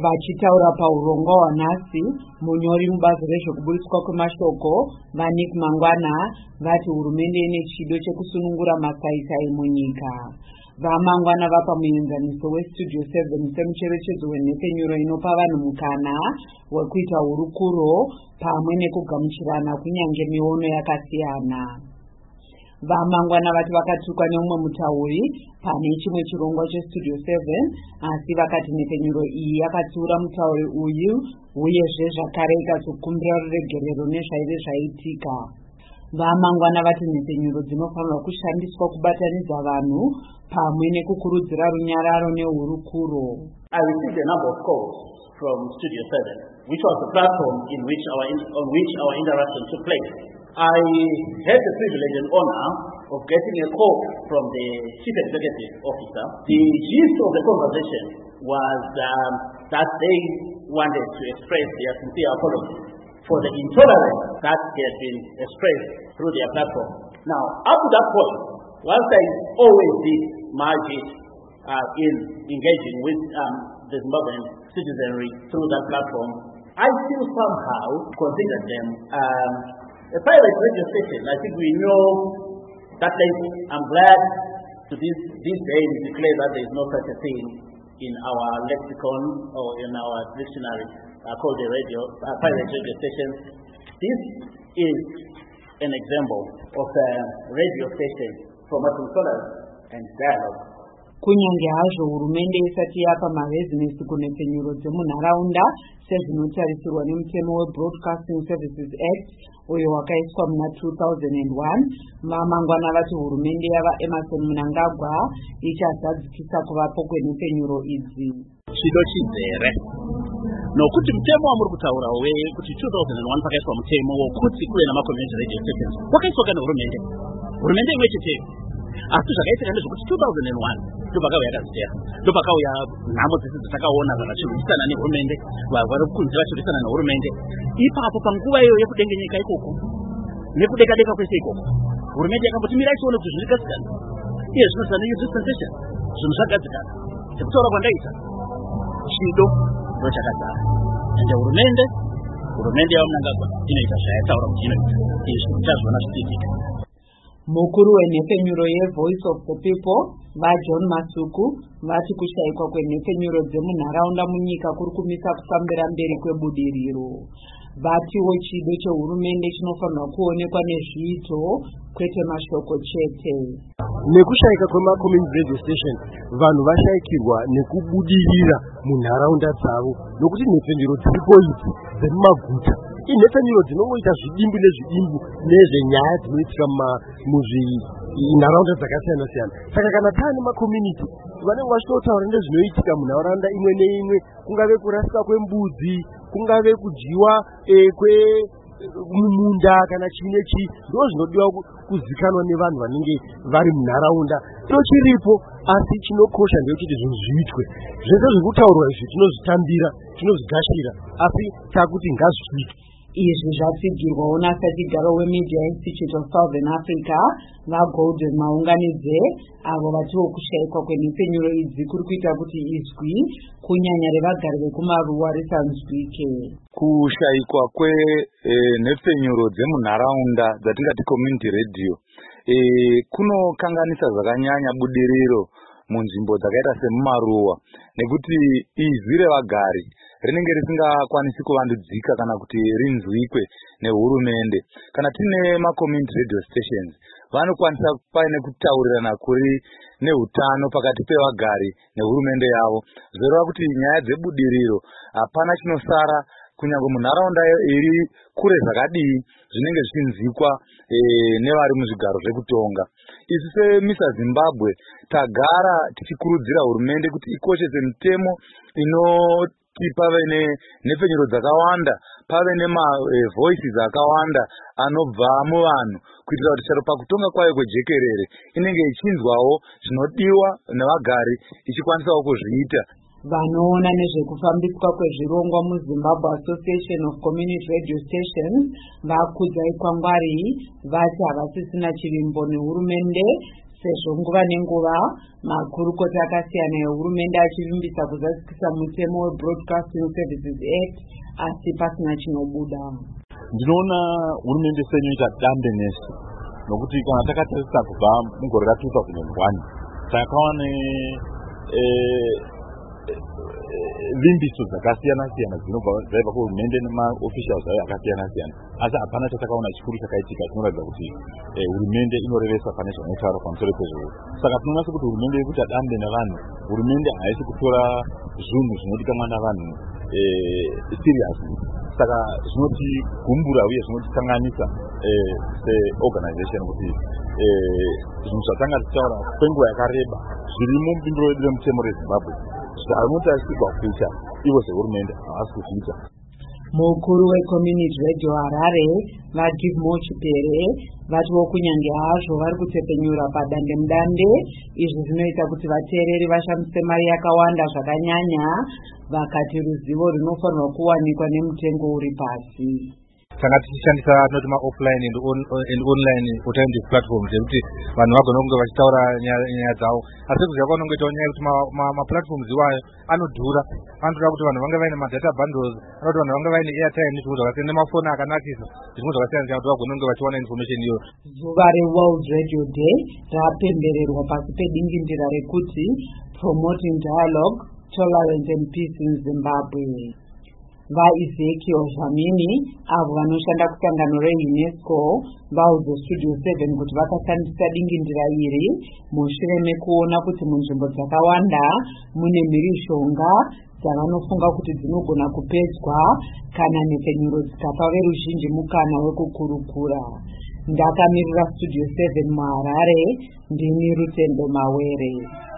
Vachitaura paurongwa hwanhasi, munyori mubazi rezvekuburitswa kwemashoko vaNick Mangwana vati hurumende ine chido chekusunungura masaisai munyika. VaMangwana vapa muenzaniso weStudio 7 semucherechedzo wenhepfenyuro inopa vanhu mukana wekuita hurukuro pamwe nekugamuchirana kunyange miono yakasiyana. VaMangwana vati vakatukwa neumwe mutauri pane chimwe chirongwa cheStudio 7, asi vakati nhepfenyuro iyi yakatsiura mutauri uyu uyezve zvakare ikazokumbira ruregerero nezvaive zvaitika. VaMangwana vati nhepfenyuro dzinofanirwa kushandiswa kubatanidza vanhu pamwe nekukurudzira runyararo nehurukuro. I received a number of calls from Studio 7, which was the platform on which our interaction took place. I had the privilege and honor of getting a call from the Chief Executive Officer. The gist of the conversation was that they wanted to express their sincere apology for the intolerance that had been expressed through their platform. Now, up to that point, whilst I always did my bit in engaging with the Zimbabwean citizenry through that platform, I still somehow considered them a private radio station. I think we know that label. I'm glad to this day we declare that there is no such a thing in our lexicon or in our dictionary called a private radio station. This is an example of a radio station promoting tolerance and dialogue. Kunyange hazvo hurumende isati yapa mabhizinesi kunhepfenyuro dzemunharaunda sezvinotarisirwa nemutemo weBroadcasting Services Act uyo wakaiswa muna 2001, VaMangwana vati hurumende yava Emerson Mnangagwa ichazadzikisa kuvapo kwenhepfenyuro idzi. Chido chizere nokuti mutemo wamuri kutaura kuti 2001 pakaiswa mutemo wokuti kuve namacommunity radio stations wakaiswa kana hurumende imwe cheteyo, asi zvakaitika ndezvokuti 2001 ndopakauya yakaziteya, ndopakauya nhamo dzese dzatakaona dzakachirwisana nehurumende, vari kunzi vachirwisana nehurumende. Ipapo panguva iyo yekudengenyeka ikoko nekudeka kwese ikoko, hurumende yakamboti mirai tione kuti zvirikazikana iye zvinozana dispensation zvinhu zvagadzikana. Sekutaura kwandaita chido ndo chakazara, ende hurumende yaMnangagwa inoita zvayataura kuti inoita. Izvi tichazviona zvichiitika. Mukuru wenhepfenyuro yeVoice of the People vaJohn Masuku vati kushaikwa kwenhepfenyuro dzemunharaunda munyika kuri kumisa kufambira mberi kwebudiriro. Vatiwo chido chehurumende chinofanirwa kuonekwa nezviito kwete mashoko chete. Nekushaika kwemacommunity radio station vanhu vashaikirwa nekubudirira munharaunda dzavo, nokuti nhepfenyuro dziripo idzi dzemumaguta inhepfenyuro dzinongoita zvidimbu nezvidimbu nezvenyaya dzinoitika munharaunda dzakasiyana siyana. Saka kana taane macommunity vanenge vachitotaura nezvinoitika munharaunda imwe neimwe, kungave kurasika kwembudzi, kungave kudyiwa mumunda kana chimwe chii, ndo zvinodiwa kuzikanwa nevanhu vanenge vari munharaunda. Tochiripo, asi chinokosha ndechoti zvinhu zviitwe. Zvese zvirikutaurwa izvi tinozvitambira, tinozvigashira, asi takuti ngazviitwe. Izvi zvatsigirwawo naSatigaro weMedia Institute of Southern Africa vaGolden Maunganidze, avo vatiwo kushaikwa kwenhepfenyuro idzi kuri kuita kuti izwi kunyanya revagari vekumaruwa risanzwike. Kushaikwa kwenhepfenyuro dzemunharaunda dzatingati community radio kunokanganisa zvakanyanya budiriro munzvimbo dzakaita semumaruwa, nekuti izwi revagari rinenge risingakwanisi kuvandudzika kana kuti rinzwikwe nehurumende. Kana tine macommunity radio stations vanokwanisa paine kutaurirana kuri nehutano pakati pevagari nehurumende yavo, zvoreva kuti nyaya dzebudiriro hapana chinosara kunyange munharaunda iri kure zvakadii zvinenge zvichinzikwa nevari muzvigaro zvekutonga. Isu seMisa Zimbabwe tagara tichikurudzira hurumende kuti ikoshese mitemo inoti pave nenhepfenyuro dzakawanda, pave voices akawanda anobva muvanhu, kuitira kuti chero pakutonga kwayo kwejekerere inenge ichinzwawo zvinodiwa nevagari ichikwanisawo kuzviita. Vanoona nezvekufambiswa kwezvirongwa muZimbabwe Association of Community Radio Stations vakudza ikwangwari vati havasisina chivimbo nehurumende sezvo nguva nenguva makurukota akasiyana ehurumende achivimbisa kuzadzikisa mutemo weBroadcasting Services Act asi pasina chinobuda. Ndinoona hurumende seinoita dambe nesu nokuti kana takatarisa kubva mugore ra2001 takawana vimbiso dzakasiyana-siyana dzinobva dzaibva kuhurumende nemaofficials ayo akasiyana-siyana, asi hapana chatakaona chikuru chakaitika chinoratidza kuti hurumende inorevesa pane zvanotaura pamusoro pezvo. Saka tinoona sekuti hurumende iri kuita dambe nevanhu, hurumende haisi kutora zvinhu zvinodikanwa navanhu seriously. Saka zvinotigumbura uye zvinotikanganisa seorganization kuti zvinhu zvatanga tichitaura kwenguva yakareba zviri mumbindiro yedu remutemo reZimbabwe zvanotarisirwa kuita ivo sehurumende havasi kuzviita. Mukuru weCommunity Radio Harare vaGivemore Chipere vatiwo kunyange hazvo vari kutepfenyura padandemutande, izvi zvinoita kuti vateereri vashandise mari yakawanda zvakanyanya, vakati ruzivo runofanirwa kuwanikwa nemutengo uri pasi. Tanga tichishandisa tinoti ma-offline and online alternative platforms ekuti vanhu vagona kunge vachitaura nyaya dzavo, asi kuziva kwanongoitawo nyaya yekuti ma-platforms iwayo anodhura, anotoda kuti vanhu vange vaine ma-data bundles, anoda kuti vanhu vange vaine airtime nezvimwe zvakasiyana nemafoni akanakisa zvimwe zvakasiyana kuti vagona kunge vachiwana information iyo. Zuva reWorld Radio Day rapembererwa pasi pedingindira rekuti Promoting Dialogue, Tolerance and Peace in Zimbabwe. VaEzekiel Dlamini avo vanoshanda kusangano reUNESCO vaudza Studio 7 kuti vakashandisa dingindira iri mushure mekuona kuti munzvimbo dzakawanda mune mhirishonga dzavanofunga kuti dzinogona kupedzwa kana nhepfenyuro dzikapa veruzhinji mukana wekukurukura. Ndakamirira Studio 7 muHarare, ndini Rutendo Mawere.